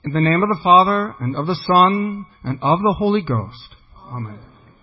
In the name of the Father, and of the Son, and of the Holy Ghost. Amen.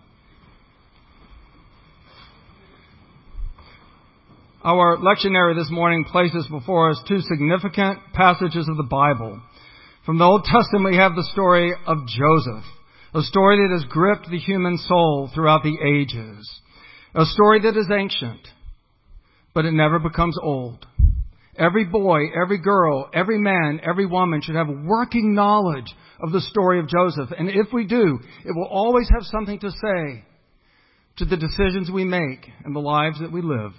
Our lectionary this morning places before us two significant passages of the Bible. From the Old Testament, we have the story of Joseph, a story that has gripped the human soul throughout the ages, a story that is ancient, but it never becomes old. Every boy, every girl, every man, every woman should have working knowledge of the story of Joseph. And if we do, it will always have something to say to the decisions we make and the lives that we live.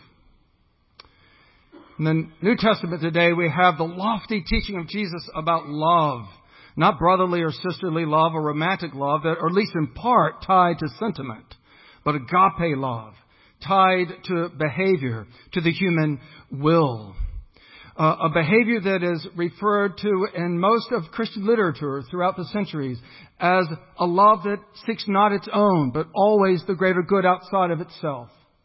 In the New Testament today, we have the lofty teaching of Jesus about love. Not brotherly or sisterly love or romantic love, or at least in part tied to sentiment, but agape love, tied to behavior, to the human will. A behavior that is referred to in most of Christian literature throughout the centuries as a love that seeks not its own, but always the greater good outside of itself.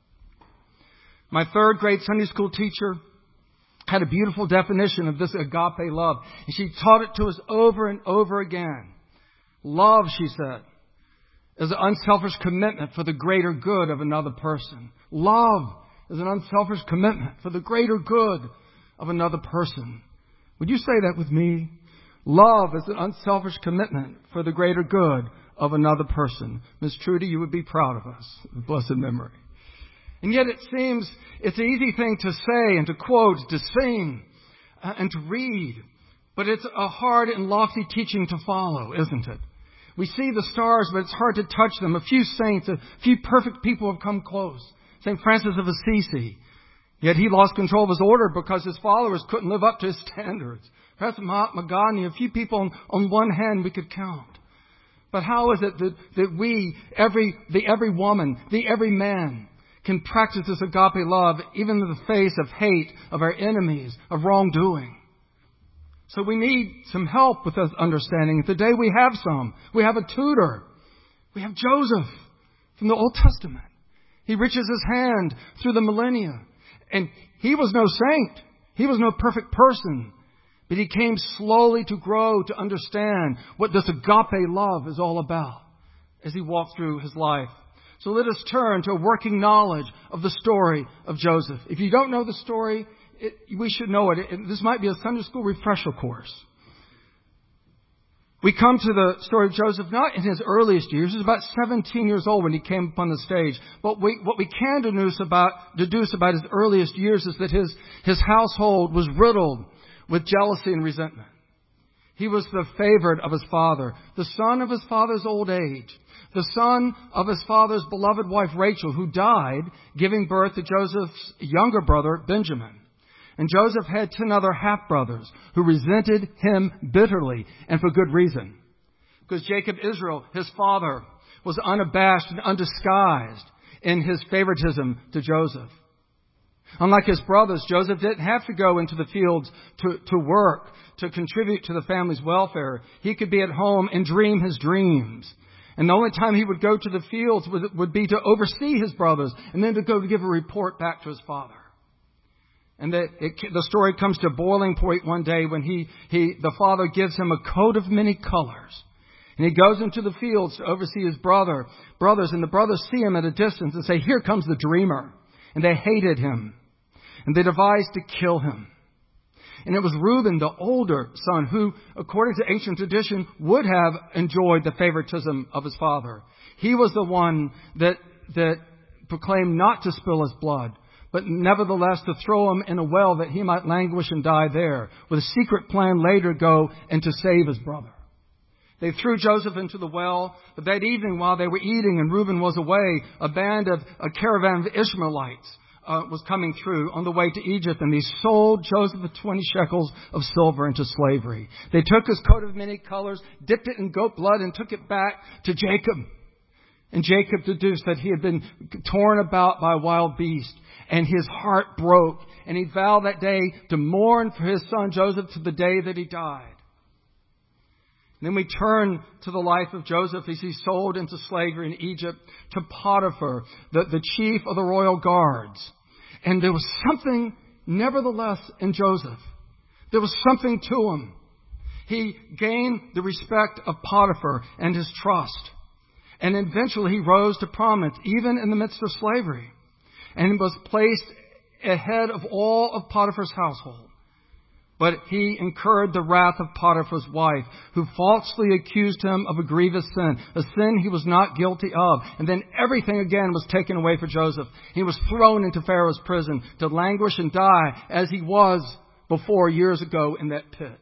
My third grade Sunday school teacher had a beautiful definition of this agape love, and she taught it to us over and over again. Love, she said, is an unselfish commitment for the greater good of another person. Love is an unselfish commitment for the greater good of another person. Would you say that with me? Love is an unselfish commitment for the greater good of another person. Miss Trudy, you would be proud of us. Blessed memory. And yet it seems it's an easy thing to say and to quote, to sing and to read. But it's a hard and lofty teaching to follow, isn't it? We see the stars, but it's hard to touch them. A few saints, a few perfect people have come close. St. Francis of Assisi. Yet he lost control of his order because his followers couldn't live up to his standards. Perhaps Mahatma Gandhi, a few people on one hand we could count. But how is it that we, every woman, every man, can practice this agape love even in the face of hate, of our enemies, of wrongdoing? So we need some help with this understanding. Today we have some. We have a tutor. We have Joseph from the Old Testament. He reaches his hand through the millennia. And he was no saint. He was no perfect person. But he came slowly to grow, to understand what this agape love is all about as he walked through his life. So let us turn to a working knowledge of the story of Joseph. If you don't know the story, we should know it. This might be a Sunday school refresher course. We come to the story of Joseph not in his earliest years. He was about 17 years old when he came upon the stage. But what we can deduce about his earliest years is that his household was riddled with jealousy and resentment. He was the favorite of his father, the son of his father's old age, the son of his father's beloved wife Rachel, who died giving birth to Joseph's younger brother Benjamin. And Joseph had 10 other half-brothers who resented him bitterly, and for good reason. Because Jacob Israel, his father, was unabashed and undisguised in his favoritism to Joseph. Unlike his brothers, Joseph didn't have to go into the fields to work, to contribute to the family's welfare. He could be at home and dream his dreams. And the only time he would go to the fields would be to oversee his brothers and then to go to give a report back to his father. And the story comes to a boiling point one day when the father gives him a coat of many colors. And he goes into the fields to oversee his brothers. And the brothers see him at a distance and say, "Here comes the dreamer." And they hated him. And they devised to kill him. And it was Reuben, the older son, who, according to ancient tradition, would have enjoyed the favoritism of his father. He was the one that proclaimed not to spill his blood, but nevertheless to throw him in a well that he might languish and die there, with a secret plan later to go and to save his brother. They threw Joseph into the well, but that evening while they were eating and Reuben was away, a caravan of Ishmaelites was coming through on the way to Egypt, and they sold Joseph for 20 shekels of silver into slavery. They took his coat of many colors, dipped it in goat blood, and took it back to Jacob. And Jacob deduced that he had been torn about by a wild beast, and his heart broke, and he vowed that day to mourn for his son Joseph to the day that he died. And then we turn to the life of Joseph as he's sold into slavery in Egypt to Potiphar, the chief of the royal guards. And there was something, nevertheless, in Joseph. There was something to him. He gained the respect of Potiphar and his trust. And eventually he rose to prominence, even in the midst of slavery, and was placed ahead of all of Potiphar's household. But he incurred the wrath of Potiphar's wife, who falsely accused him of a grievous sin, a sin he was not guilty of. And then everything again was taken away for Joseph. He was thrown into Pharaoh's prison to languish and die as he was before years ago in that pit.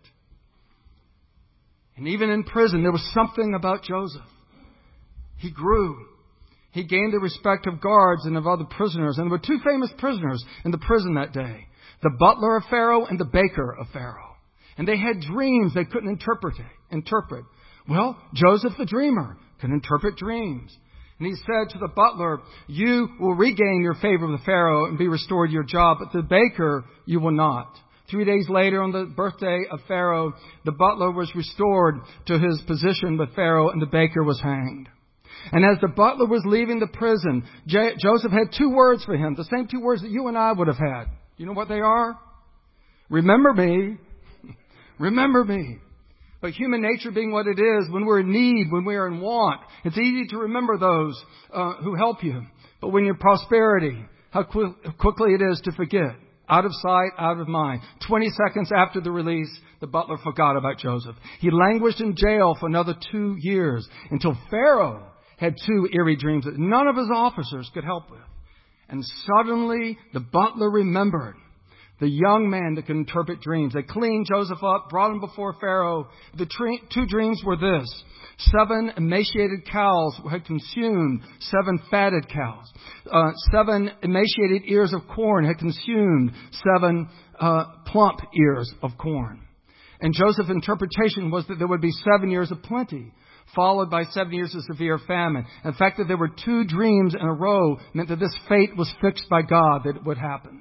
And even in prison, there was something about Joseph. He grew. He gained the respect of guards and of other prisoners. And there were two famous prisoners in the prison that day: the butler of Pharaoh and the baker of Pharaoh. And they had dreams they couldn't interpret. Well, Joseph the dreamer could interpret dreams. And he said to the butler, "You will regain your favor with Pharaoh and be restored to your job, but the baker you will not." 3 days later, on the birthday of Pharaoh, the butler was restored to his position with Pharaoh and the baker was hanged. And as the butler was leaving the prison, Joseph had 2 words for him, the same 2 words that you and I would have had. You know what they are? Remember me. Remember me. But human nature being what it is, when we're in need, when we are in want, it's easy to remember those who help you. But when you're in prosperity, how quickly it is to forget. Out of sight, out of mind. 20 seconds after the release, the butler forgot about Joseph. He languished in jail for another 2 years until Pharaoh had 2 eerie dreams that none of his officers could help with. And suddenly the butler remembered the young man that could interpret dreams. They cleaned Joseph up, brought him before Pharaoh. The 2 dreams were this: 7 emaciated cows had consumed 7 fatted cows. 7 emaciated ears of corn had consumed 7 plump ears of corn. And Joseph's interpretation was that there would be 7 years of plenty, followed by 7 years of severe famine. In fact, that there were 2 dreams in a row meant that this fate was fixed by God, that it would happen.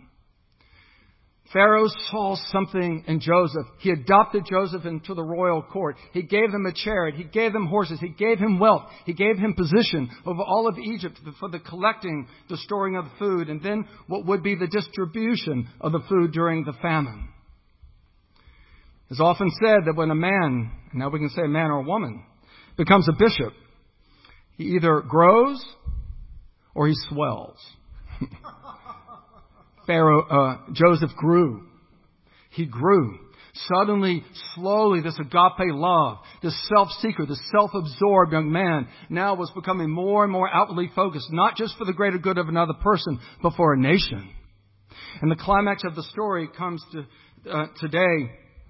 Pharaoh saw something in Joseph. He adopted Joseph into the royal court. He gave them a chariot. He gave them horses. He gave him wealth. He gave him position over all of Egypt for the collecting, the storing of the food, and then what would be the distribution of the food during the famine. It's often said that when a man, and now we can say a man or a woman, becomes a bishop, he either grows or he swells. Joseph grew. He grew. Suddenly, slowly, this agape love, this self-seeker, this self-absorbed young man now was becoming more and more outwardly focused, not just for the greater good of another person, but for a nation. And the climax of the story comes to today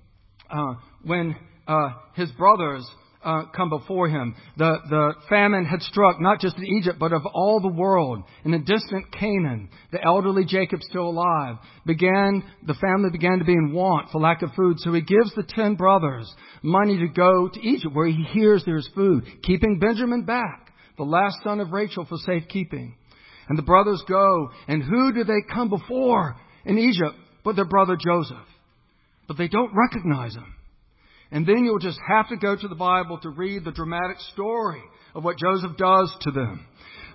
when his brothers come before him. The famine had struck not just in Egypt, but of all the world. In the distant Canaan, the elderly Jacob, still alive, the family began to be in want for lack of food. So he gives the 10 brothers money to go to Egypt, where he hears there's food, keeping Benjamin back, the last son of Rachel, for safekeeping. And the brothers go, and who do they come before in Egypt but their brother Joseph? But they don't recognize him. And then you'll just have to go to the Bible to read the dramatic story of what Joseph does to them.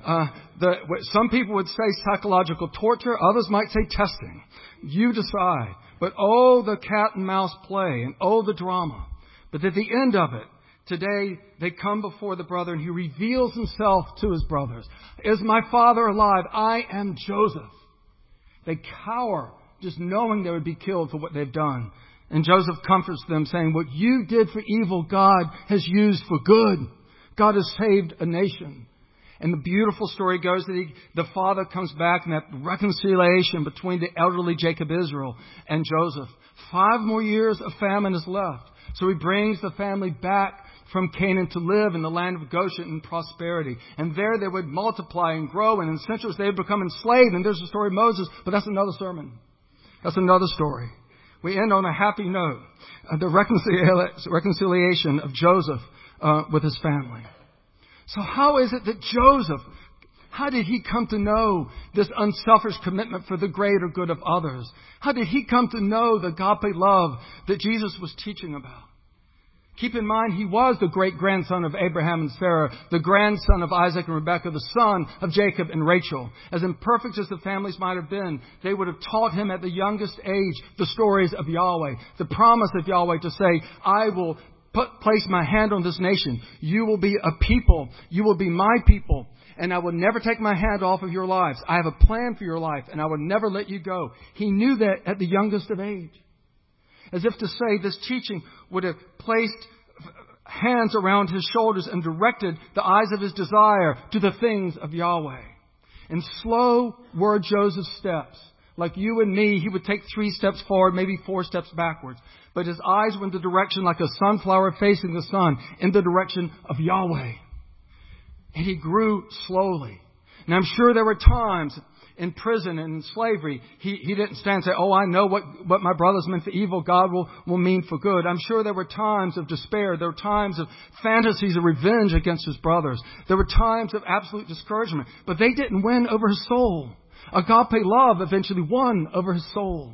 Some people would say psychological torture. Others might say testing. You decide. But oh, the cat and mouse play, and oh, the drama. But at the end of it, today they come before the brother and he reveals himself to his brothers. Is my father alive? I am Joseph. They cower just knowing they would be killed for what they've done. And Joseph comforts them, saying, what you did for evil, God has used for good. God has saved a nation. And the beautiful story goes that the father comes back in that reconciliation between the elderly Jacob Israel and Joseph. 5 more years of famine is left. So he brings the family back from Canaan to live in the land of Goshen in prosperity. And there they would multiply and grow. And in centuries they would become enslaved. And there's the story of Moses. But that's another sermon. That's another story. We end on a happy note. The reconciliation of Joseph with his family. So how is it that Joseph, how did he come to know this unselfish commitment for the greater good of others? How did he come to know the agape love that Jesus was teaching about? Keep in mind, he was the great-grandson of Abraham and Sarah, the grandson of Isaac and Rebekah, the son of Jacob and Rachel. As imperfect as the families might have been, they would have taught him at the youngest age the stories of Yahweh, the promise of Yahweh to say, I will place my hand on this nation. You will be a people. You will be my people. And I will never take my hand off of your lives. I have a plan for your life, and I will never let you go. He knew that at the youngest of age. As if to say, this teaching would have placed hands around his shoulders and directed the eyes of his desire to the things of Yahweh. And slow were Joseph's steps. Like you and me, he would take 3 steps forward, maybe 4 steps backwards. But his eyes went in the direction like a sunflower facing the sun, in the direction of Yahweh. And he grew slowly. And I'm sure there were times in prison and in slavery, he didn't stand and say, oh, I know what my brothers meant for evil, God will mean for good. I'm sure there were times of despair. There were times of fantasies of revenge against his brothers. There were times of absolute discouragement. But they didn't win over his soul. Agape love eventually won over his soul.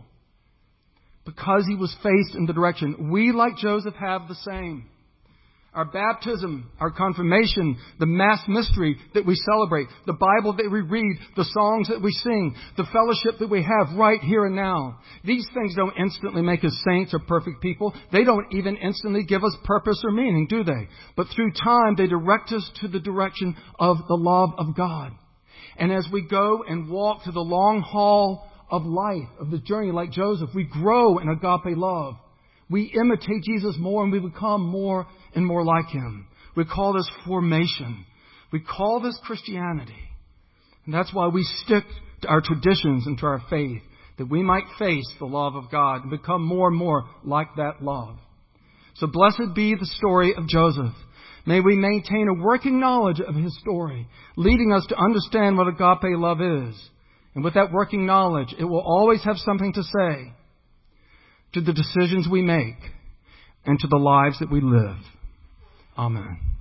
Because he was faced in the direction. We, like Joseph, have the same. Our baptism, our confirmation, the Mass mystery that we celebrate, the Bible that we read, the songs that we sing, the fellowship that we have right here and now. These things don't instantly make us saints or perfect people. They don't even instantly give us purpose or meaning, do they? But through time, they direct us to the direction of the love of God. And as we go and walk to the long haul of life, of the journey like Joseph, we grow in agape love. We imitate Jesus more and we become more and more like Him. We call this formation. We call this Christianity. And that's why we stick to our traditions and to our faith, that we might face the love of God and become more and more like that love. So blessed be the story of Joseph. May we maintain a working knowledge of his story, leading us to understand what agape love is. And with that working knowledge, it will always have something to say to the decisions we make and to the lives that we live. Amen.